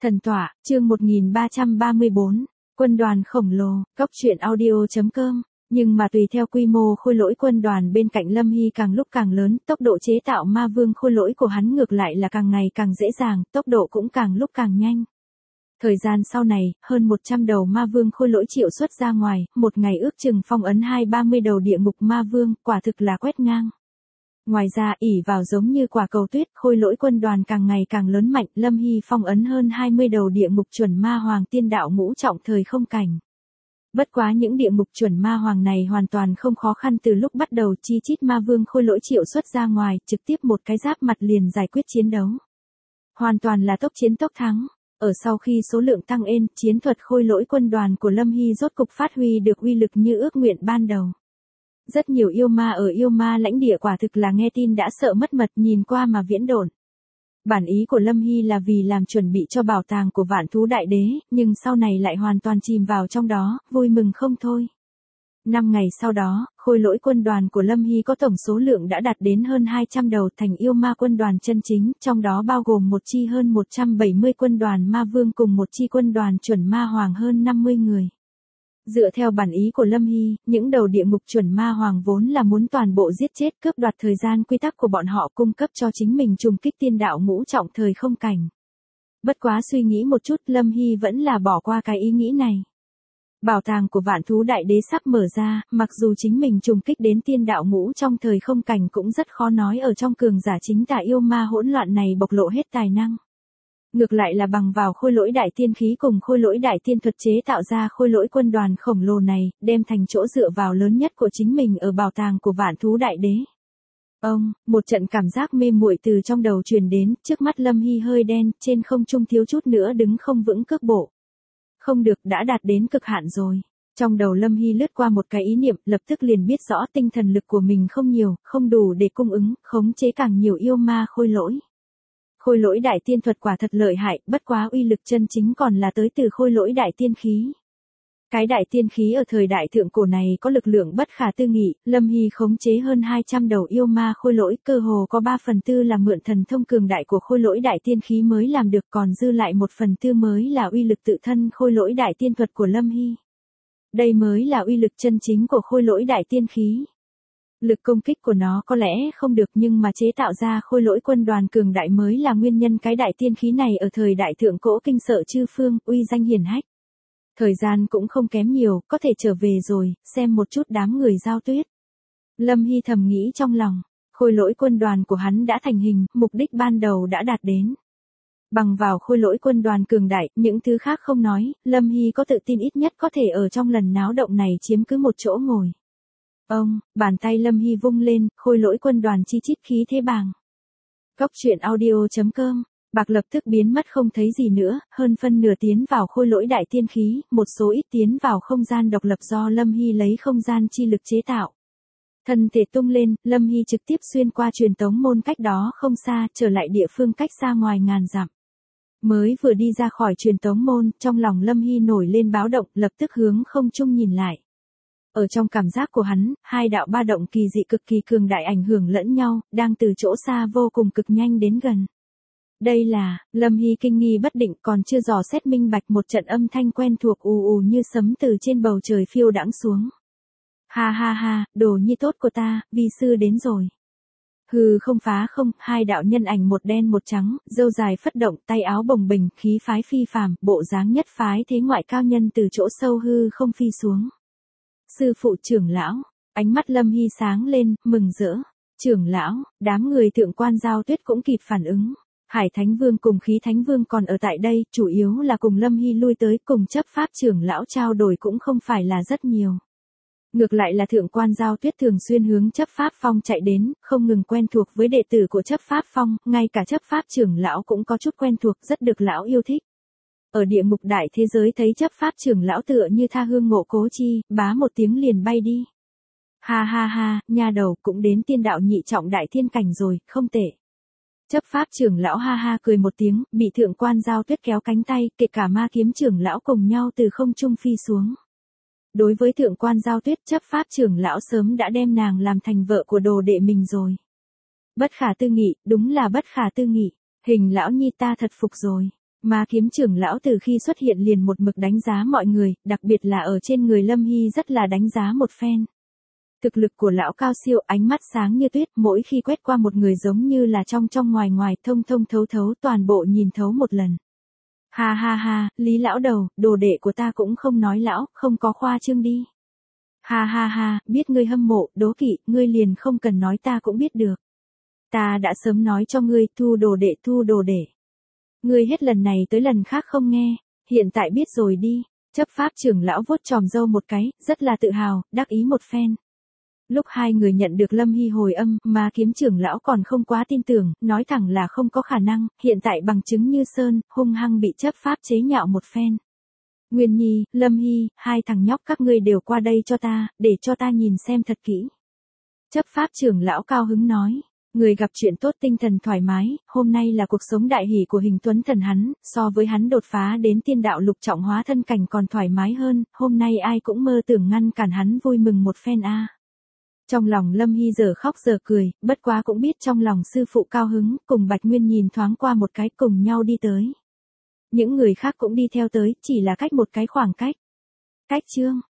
Thần tọa, chương 1334, quân đoàn khổng lồ, cóc truyện audio.com. Nhưng mà tùy theo quy mô khôi lỗi quân đoàn bên cạnh Lâm Hy càng lúc càng lớn, tốc độ chế tạo ma vương khôi lỗi của hắn ngược lại là càng ngày càng dễ dàng, tốc độ cũng càng lúc càng nhanh. Thời gian sau này, hơn 100 đầu ma vương khôi lỗi triệu xuất ra ngoài, một ngày ước chừng phong ấn 20-30 đầu địa ngục ma vương, quả thực là quét ngang. Ngoài ra, ỷ vào giống như quả cầu tuyết, khôi lỗi quân đoàn càng ngày càng lớn mạnh, Lâm Hy phong ấn hơn 20 đầu địa ngục chuẩn ma hoàng tiên đạo ngũ trọng thời không cảnh. Bất quá những địa ngục chuẩn ma hoàng này hoàn toàn không khó khăn, từ lúc bắt đầu chi chít ma vương khôi lỗi triệu xuất ra ngoài, trực tiếp một cái giáp mặt liền giải quyết chiến đấu. Hoàn toàn là tốc chiến tốc thắng. Ở sau khi số lượng tăng ên, chiến thuật khôi lỗi quân đoàn của Lâm Hy rốt cục phát huy được uy lực như ước nguyện ban đầu. Rất nhiều yêu ma ở yêu ma lãnh địa quả thực là nghe tin đã sợ mất mật, nhìn qua mà viễn độn. Bản ý của Lâm Hy là vì làm chuẩn bị cho bảo tàng của Vạn Thú Đại Đế, nhưng sau này lại hoàn toàn chìm vào trong đó, vui mừng không thôi. 5 ngày sau đó, khôi lỗi quân đoàn của Lâm Hy có tổng số lượng đã đạt đến hơn 200 đầu, thành yêu ma quân đoàn chân chính, trong đó bao gồm một chi hơn 170 quân đoàn ma vương cùng một chi quân đoàn chuẩn ma hoàng hơn 50 người. Dựa theo bản ý của Lâm Hy, những đầu địa ngục chuẩn ma hoàng vốn là muốn toàn bộ giết chết, cướp đoạt thời gian quy tắc của bọn họ, cung cấp cho chính mình trùng kích tiên đạo ngũ trọng thời không cảnh. Bất quá suy nghĩ một chút, Lâm Hy vẫn là bỏ qua cái ý nghĩ này. Bảo tàng của Vạn Thú Đại Đế sắp mở ra, mặc dù chính mình trùng kích đến tiên đạo ngũ trong thời không cảnh cũng rất khó nói ở trong cường giả chính tà yêu ma hỗn loạn này bộc lộ hết tài năng. Ngược lại là bằng vào khôi lỗi đại tiên khí cùng khôi lỗi đại tiên thuật chế tạo ra khôi lỗi quân đoàn khổng lồ này, đem thành chỗ dựa vào lớn nhất của chính mình ở bảo tàng của Vạn Thú Đại Đế. Một trận cảm giác mê muội từ trong đầu truyền đến, trước mắt Lâm Hy hơi đen, trên không trung thiếu chút nữa đứng không vững cước bộ. Không được, đã đạt đến cực hạn rồi. Trong đầu Lâm Hy lướt qua một cái ý niệm, lập tức liền biết rõ tinh thần lực của mình không nhiều, không đủ để cung ứng, khống chế càng nhiều yêu ma khôi lỗi. Khôi lỗi đại tiên thuật quả thật lợi hại, bất quá uy lực chân chính còn là tới từ khôi lỗi đại tiên khí. Cái đại tiên khí ở thời đại thượng cổ này có lực lượng bất khả tư nghị, Lâm Hy khống chế hơn 200 đầu yêu ma khôi lỗi, cơ hồ có 3/4 là mượn thần thông cường đại của khôi lỗi đại tiên khí mới làm được, còn dư lại 1/4 mới là uy lực tự thân khôi lỗi đại tiên thuật của Lâm Hy. Đây mới là uy lực chân chính của khôi lỗi đại tiên khí. Lực công kích của nó có lẽ không được, nhưng mà chế tạo ra khôi lỗi quân đoàn cường đại mới là nguyên nhân cái đại tiên khí này ở thời đại thượng cổ kinh sợ chư phương, uy danh hiển hách. Thời gian cũng không kém nhiều, có thể trở về rồi, xem một chút đám người Giao Tuyết. Lâm Hy thầm nghĩ trong lòng, khôi lỗi quân đoàn của hắn đã thành hình, mục đích ban đầu đã đạt đến. Bằng vào khôi lỗi quân đoàn cường đại, những thứ khác không nói, Lâm Hy có tự tin ít nhất có thể ở trong lần náo động này chiếm cứ một chỗ ngồi. Bàn tay Lâm Hy vung lên, khôi lỗi quân đoàn chi chít khí thế bàng. Cóc truyện audio.com. Bạc lập tức biến mất không thấy gì nữa, hơn phân nửa tiến vào khôi lỗi đại tiên khí, một số ít tiến vào không gian độc lập do Lâm Hy lấy không gian chi lực chế tạo. Thân thể tung lên, Lâm Hy trực tiếp xuyên qua truyền tống môn cách đó không xa, trở lại địa phương cách xa ngoài ngàn dặm. Mới vừa đi ra khỏi truyền tống môn, trong lòng Lâm Hy nổi lên báo động, lập tức hướng không trung nhìn lại. Ở trong cảm giác của hắn, hai đạo ba động kỳ dị cực kỳ cường đại ảnh hưởng lẫn nhau, đang từ chỗ xa vô cùng cực nhanh đến gần. Đây là, Lâm Hy kinh nghi bất định, còn chưa dò xét minh bạch, một trận âm thanh quen thuộc ù ù như sấm từ trên bầu trời phiêu đãng xuống. Ha ha ha, đồ nhi tốt của ta, vi sư đến rồi. Hừ không phá không, hai đạo nhân ảnh một đen một trắng, râu dài phất động, tay áo bồng bềnh, khí phái phi phàm, bộ dáng nhất phái thế ngoại cao nhân từ chỗ sâu hư không phi xuống. Sư phụ trưởng lão, ánh mắt Lâm Hy sáng lên, mừng rỡ. Trưởng lão, đám người thượng quan Giao Tuyết cũng kịp phản ứng. Hải Thánh Vương cùng Khí Thánh Vương còn ở tại đây, chủ yếu là cùng Lâm Hy lui tới, cùng chấp pháp trưởng lão trao đổi cũng không phải là rất nhiều. Ngược lại là thượng quan Giao Tuyết thường xuyên hướng chấp pháp phong chạy đến, không ngừng quen thuộc với đệ tử của chấp pháp phong, ngay cả chấp pháp trưởng lão cũng có chút quen thuộc, rất được lão yêu thích. Ở địa ngục đại thế giới thấy chấp pháp trưởng lão tựa như tha hương ngộ cố chi, bá một tiếng liền bay đi. Ha ha ha, nha đầu cũng đến tiên đạo nhị trọng đại thiên cảnh rồi, không tệ. Chấp pháp trưởng lão ha ha cười một tiếng, bị thượng quan Giao Tuyết kéo cánh tay, kể cả ma kiếm trưởng lão cùng nhau từ không trung phi xuống. Đối với thượng quan Giao Tuyết, chấp pháp trưởng lão sớm đã đem nàng làm thành vợ của đồ đệ mình rồi. Bất khả tư nghị, đúng là bất khả tư nghị, hình lão nhi ta thật phục rồi. Ma kiếm trưởng lão từ khi xuất hiện liền một mực đánh giá mọi người, đặc biệt là ở trên người Lâm Hy rất là đánh giá một phen. Thực lực của lão cao siêu, ánh mắt sáng như tuyết, mỗi khi quét qua một người giống như là trong trong ngoài ngoài, thông thông thấu thấu, toàn bộ nhìn thấu một lần. Ha ha ha, Lý lão đầu, đồ đệ của ta cũng không nói lão, không có khoa trương đi. Ha ha ha, biết ngươi hâm mộ, đố kỵ, ngươi liền không cần nói ta cũng biết được. Ta đã sớm nói cho ngươi, thu đồ đệ. Ngươi hết lần này tới lần khác không nghe, hiện tại biết rồi đi. Chấp pháp trưởng lão vuốt chòm râu một cái, rất là tự hào, đắc ý một phen. Lúc hai người nhận được Lâm Hy hồi âm, Ma kiếm trưởng lão còn không quá tin tưởng, nói thẳng là không có khả năng, hiện tại bằng chứng như sơn, hung hăng bị chấp pháp chế nhạo một phen. Nguyên Nhi, Lâm Hy, hai thằng nhóc các ngươi đều qua đây cho ta, để cho ta nhìn xem thật kỹ. Chấp pháp trưởng lão cao hứng nói, người gặp chuyện tốt tinh thần thoải mái, hôm nay là cuộc sống đại hỷ của Hình Tuấn Thần hắn, so với hắn đột phá đến tiên đạo lục trọng hóa thân cảnh còn thoải mái hơn, hôm nay ai cũng mơ tưởng ngăn cản hắn vui mừng một phen a. Trong lòng Lâm Hy giờ khóc giờ cười, bất quá cũng biết trong lòng sư phụ cao hứng, cùng Bạch Nguyên nhìn thoáng qua một cái cùng nhau đi tới. Những người khác cũng đi theo tới, chỉ là cách một cái khoảng cách. Cách chương.